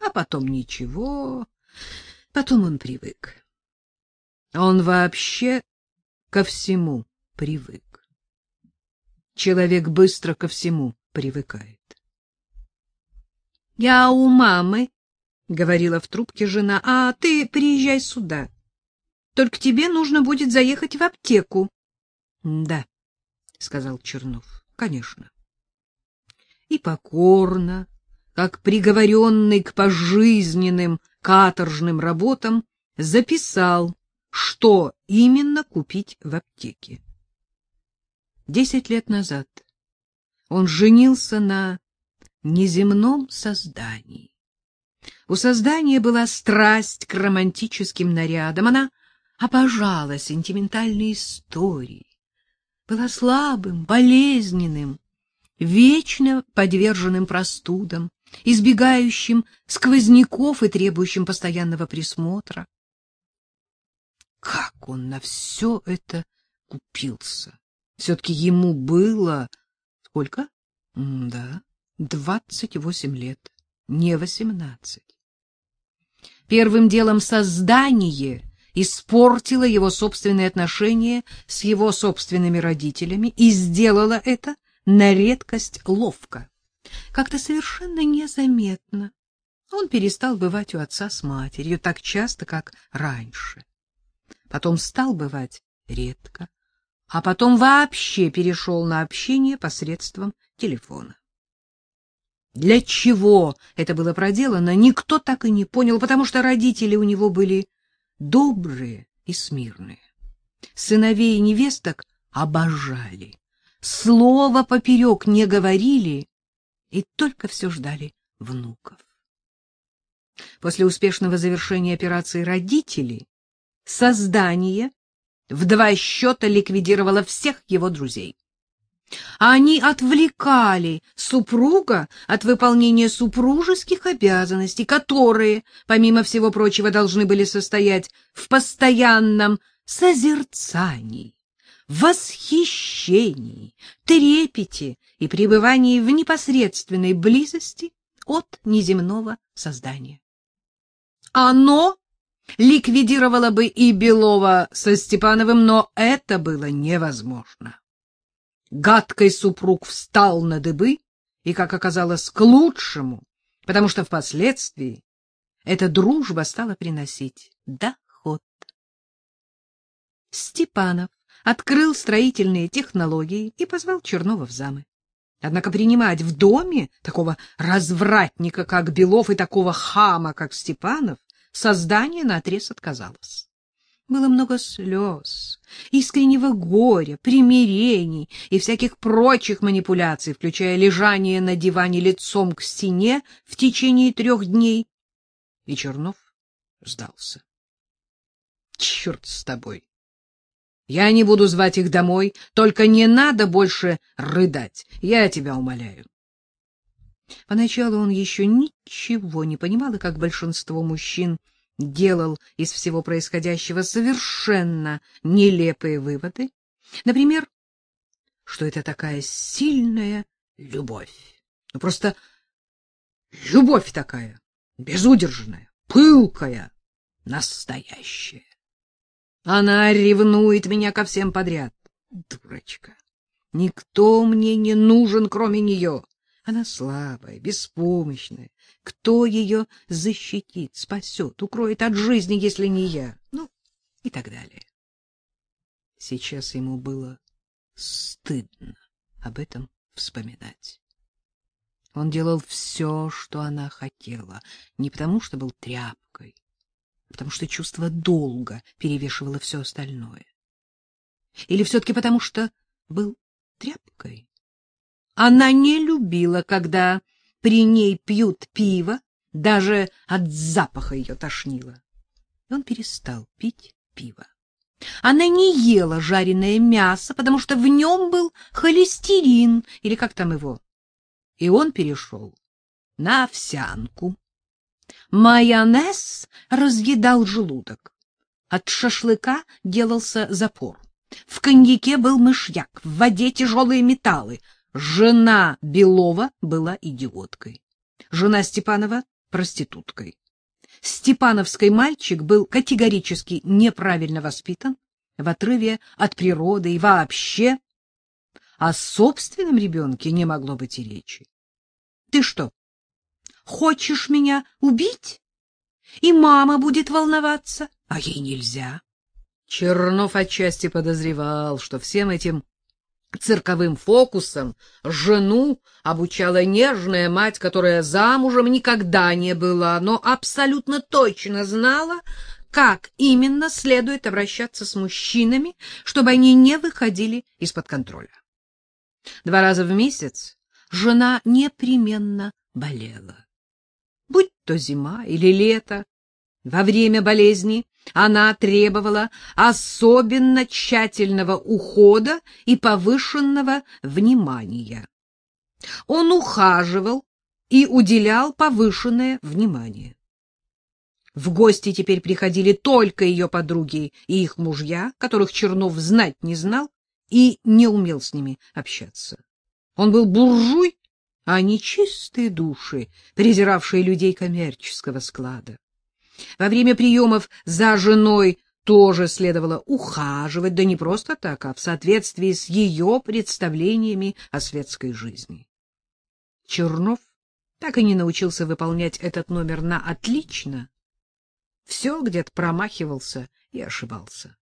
А потом ничего, потом он привык. Он вообще ко всему привык. Человек быстро ко всему привыкает. — Я у мамы, — говорила в трубке жена, — а ты приезжай сюда. Только тебе нужно будет заехать в аптеку. — Да, — сказал Чернов, — конечно. И покорно, как приговоренный к пожизненным каторжным работам, записал, что именно купить в аптеке. 10 лет назад он женился на неземном создании. У создания была страсть к романтическим нарядам, она обожала сентиментальные истории, была слабым, болезненным, вечно подверженным простудам, избегающим сквозняков и требующим постоянного присмотра. Как он на все это купился? Все-таки ему было... Сколько? Да, 28 лет, не 18. Первым делом создание испортило его собственные отношения с его собственными родителями и сделало это на редкость ловко. Как-то совершенно незаметно он перестал бывать у отца с матерью так часто, как раньше. Потом стал бывать редко, а потом вообще перешел на общение посредством телефона. Для чего это было проделано, никто так и не понял, потому что родители у него были добрые и смирные. Сыновей и невесток обожали, слова поперек не говорили и только все ждали внуков. После успешного завершения операции родителей создание в 2 счета ликвидировало всех его друзей. Они отвлекали супруга от выполнения супружеских обязанностей, которые, помимо всего прочего, должны были состоять в постоянном созерцании, восхищении, трепете и пребывании в непосредственной близости от неземного создания. Оно ликвидировало бы и Белова со Степановым, но это было невозможно. Гадкий супруг встал на дыбы, и, как оказалось, к лучшему, потому что впоследствии эта дружба стала приносить доход. Степанов открыл строительные технологии и позвал Чернова в замы. Однако принимать в доме такого развратника, как Белов, и такого хама, как Степанов, создание наотрез отказалось. Было много слез, искреннего горя, примирений и всяких прочих манипуляций, включая лежание на диване лицом к стене в течение 3 дней. И Чернов сдался. — Черт с тобой! Я не буду звать их домой, только не надо больше рыдать, я тебя умоляю. Поначалу он еще ничего не понимал, и, как большинство мужчин, делал из всего происходящего совершенно нелепые выводы. Например, что это такая сильная любовь. Ну, просто любовь такая, безудержная, пылкая, настоящая. Она ревнует меня ко всем подряд. Дурочка. Никто мне не нужен, кроме нее. Она слабая, беспомощная. Кто ее защитит, спасет, укроет от жизни, если не я? Ну, и так далее. Сейчас ему было стыдно об этом вспоминать. Он делал все, что она хотела, не потому что был тряпкой, а потому что чувство долга перевешивало все остальное. Или все-таки потому что был тряпкой? Она не любила, когда при ней пьют пиво, даже от запаха ее тошнило. И он перестал пить пиво. Она не ела жареное мясо, потому что в нем был холестерин, или как там его. И он перешел на овсянку. Майонез разъедал желудок. От шашлыка делался запор. В коньяке был мышьяк, в воде тяжелые металлы. Жена Белова была идиоткой. Жена Степанова проституткой. Степановский мальчик был категорически неправильно воспитан, в отрыве от природы и вообще о собственном ребенке не могло быть и речи. — Ты что, хочешь меня убить? И мама будет волноваться, а ей нельзя. Чернов отчасти подозревал, что всем этим цирковым фокусом жену обучала нежная мать, которая замужем никогда не была, но абсолютно точно знала, как именно следует обращаться с мужчинами, чтобы они не выходили из-под контроля. 2 раза в месяц жена непременно болела. Будь то зима или лето, во время болезни она требовала особенно тщательного ухода и повышенного внимания. Он ухаживал и уделял повышенное внимание. В гости теперь приходили только ее подруги и их мужья, которых Чернов знать не знал и не умел с ними общаться. Он был буржуй, а они чистые души, презиравшие людей коммерческого склада. Во время приемов за женой тоже следовало ухаживать, да не просто так, а в соответствии с ее представлениями о светской жизни. Чернов так и не научился выполнять этот номер на отлично. Все где-то промахивался и ошибался.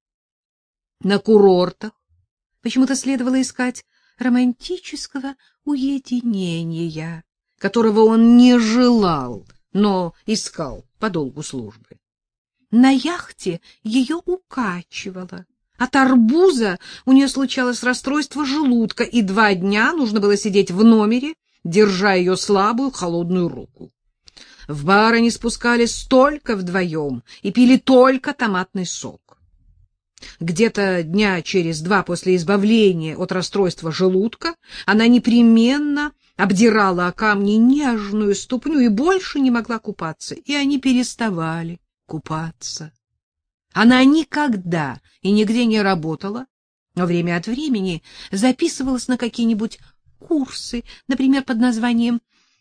На курортах почему-то следовало искать романтического уединения, которого он не желал, но искал по долгу службы. На яхте ее укачивало. От арбуза у нее случалось расстройство желудка, и 2 дня нужно было сидеть в номере, держа ее слабую холодную руку. В бар они спускались только вдвоем и пили только томатный сок. Где-то дня через 2 после избавления от расстройства желудка она непременно обдирала о камни нежную ступню и больше не могла купаться, и они переставали купаться. Она никогда и нигде не работала, но время от времени записывалась на какие-нибудь курсы, например, под названием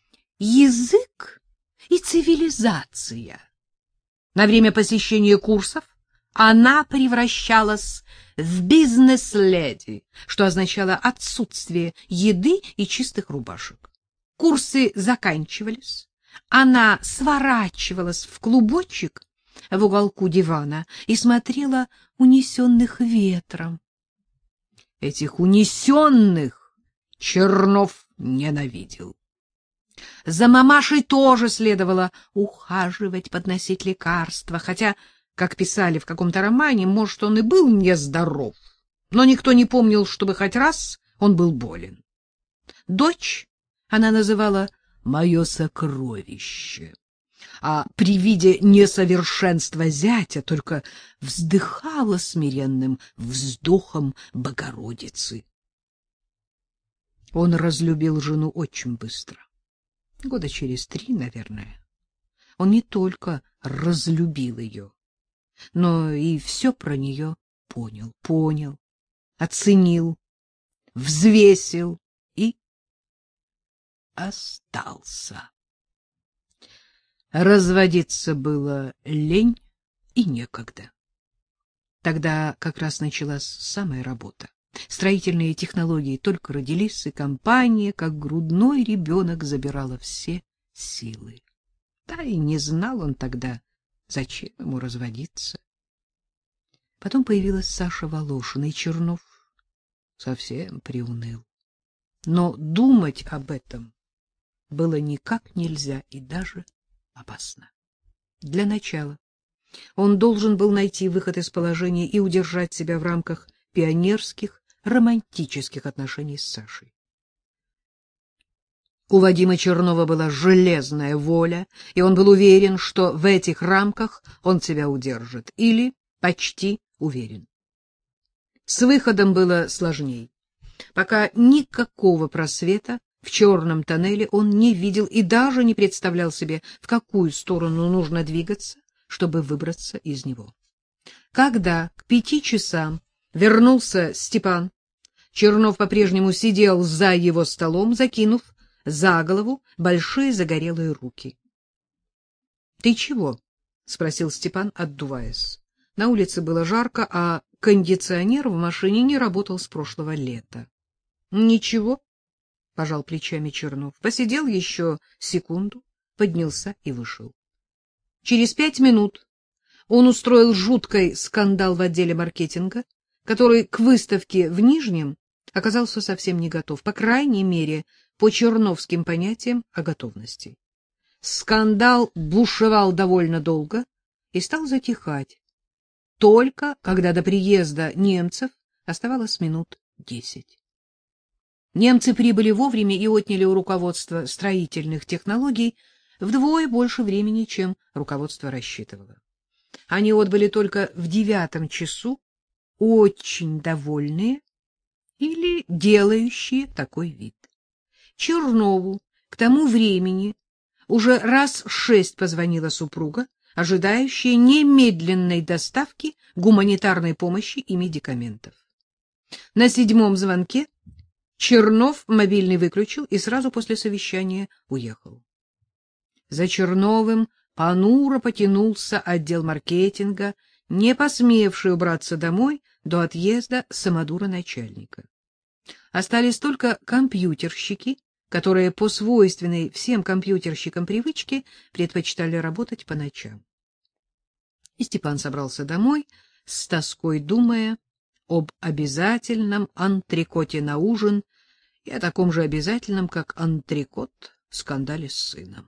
«Язык и цивилизация». На время посещения курсов она превращалась в бизнес-леди, что означало отсутствие еды и чистых рубашек. Курсы заканчивались, она сворачивалась в клубочек в уголку дивана и смотрела «Унесенных ветром». Этих унесенных Чернов ненавидел. За мамашей тоже следовало ухаживать, подносить лекарства, хотя, как писали в каком-то романе, может, он и был нездоров, но никто не помнил, чтобы хоть раз он был болен. Дочь она называла «моё сокровище», а при виде несовершенства зятя только вздыхала смиренным вздохом Богородицы. Он разлюбил жену очень быстро. Года через 3, наверное. Он не только разлюбил ее, но и все про нее понял, оценил, взвесил и остался. Разводиться было лень и некогда. Тогда как раз началась самая работа. Строительные технологии только родились, и компания, как грудной ребенок, забирала все силы. Да и не знал он тогда, зачем ему разводиться. Потом появилась Саша Волошина, и Чернов совсем приуныл. Но думать об этом было никак нельзя и даже опасно. Для начала он должен был найти выход из положения и удержать себя в рамках пионерских, романтических отношений с Сашей. У Вадима Чернова была железная воля, и он был уверен, что в этих рамках он себя удержит, или почти уверен. С выходом было сложней. Пока никакого просвета в черном тоннеле он не видел и даже не представлял себе, в какую сторону нужно двигаться, чтобы выбраться из него. Когда к 5 часам вернулся Степан, Чернов по-прежнему сидел за его столом, закинув за голову большие загорелые руки. Ты чего? — спросил Степан, отдуваясь. На улице было жарко, а кондиционер в машине не работал с прошлого лета. — Ничего, — пожал плечами Чернов. Посидел еще секунду, поднялся и вышел. Через 5 минут он устроил жуткий скандал в отделе маркетинга, который к выставке в Нижнем оказался совсем не готов, по крайней мере, по черновским понятиям о готовности. Скандал бушевал довольно долго и стал затихать, только когда до приезда немцев оставалось минут 10. Немцы прибыли вовремя и отняли у руководства строительных технологий вдвое больше времени, чем руководство рассчитывало. Они отбыли только в 9 часу, очень довольные или делающие такой вид. Чернову к тому времени уже раз 6 позвонила супруга, ожидающая немедленной доставки гуманитарной помощи и медикаментов. На 7-м звонке Чернов мобильный выключил и сразу после совещания уехал. За Черновым понуро потянулся отдел маркетинга, не посмевший убраться домой до отъезда самодура начальника. Остались только компьютерщики, которые по свойственной всем компьютерщикам привычке предпочитали работать по ночам. И Степан собрался домой, с тоской думая об обязательном антрикоте на ужин и о таком же обязательном, как антрикот, скандале с сыном.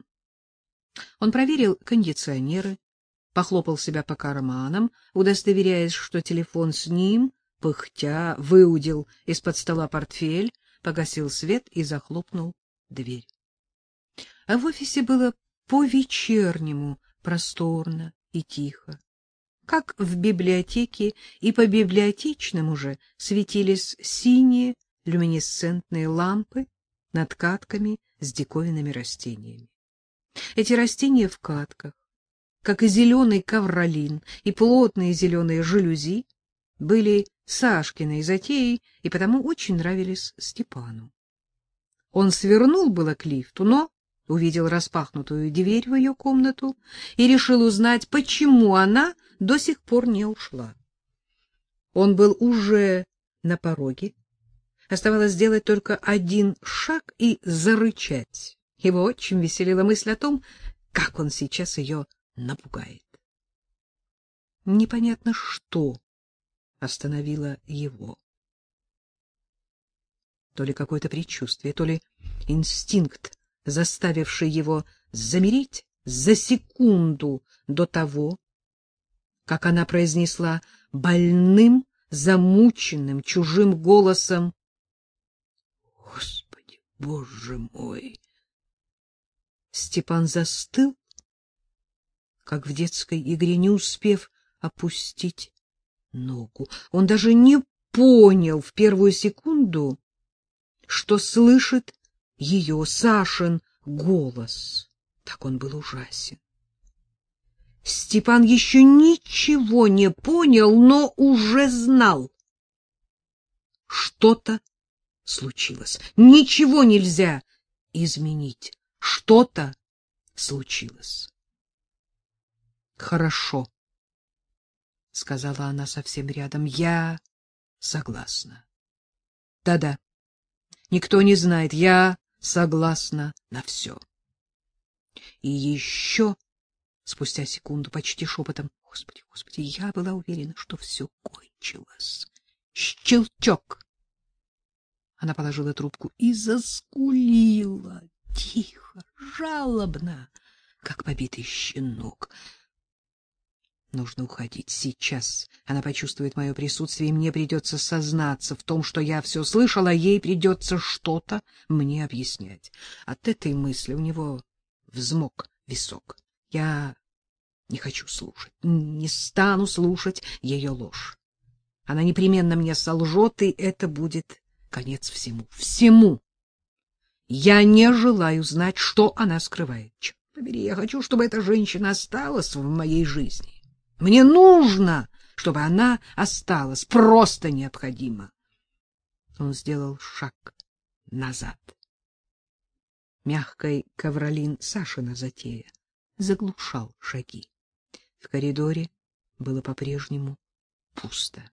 Он проверил кондиционеры, похлопал себя по карманам, удостоверяясь, что телефон с ним, пыхтя, выудил из-под стола портфель, погасил свет и захлопнул дверь. А в офисе было по-вечернему просторно и тихо. Как в библиотеке, и по библиотечному же светились синие люминесцентные лампы над катками с диковинными растениями. Эти растения в катках, как и зеленый ковролин и плотные зеленые жалюзи, были Сашкиной затеей и потому очень нравились Степану. Он свернул было к лифту, но увидел распахнутую дверь в ее комнату и решил узнать, почему она до сих пор не ушла. Он был уже на пороге. Оставалось сделать только один шаг и зарычать. Его очень веселила мысль о том, как он сейчас ее напугает. Непонятно, что остановило его. То ли какое-то предчувствие, то ли инстинкт, заставивший его замереть за секунду до того, как она произнесла больным, замученным, чужим голосом: «Господи, Боже мой!» Степан застыл, как в детской игре, не успев опустить ногу. Он даже не понял в первую секунду, что слышит ее, Сашин, голос. Так он был ужасен. Степан еще ничего не понял, но уже знал. Что-то случилось. Ничего нельзя изменить. Что-то случилось. Хорошо, — сказала она совсем рядом. Я согласна. Да-да, никто не знает. Я согласна на все. И еще, спустя секунду, почти шепотом: Господи, Господи, я была уверена, что все кончилось. Щелчок. Она положила трубку и заскулила, тихо, жалобно, как побитый щенок. Нужно уходить сейчас. Она почувствует мое присутствие, и мне придется сознаться в том, что я все слышала, а ей придется что-то мне объяснять. От этой мысли у него взмок висок. Я не хочу слушать, не стану слушать ее ложь. Она непременно мне солжет, и это будет конец всему. Всему. Я не желаю знать, что она скрывает. Черт побери, я хочу, чтобы эта женщина осталась в моей жизни. Мне нужно, чтобы она осталась. Просто необходимо. Он сделал шаг назад. Мягкой ковролин Сашина затея. заглушал шаги. В коридоре было по-прежнему пусто.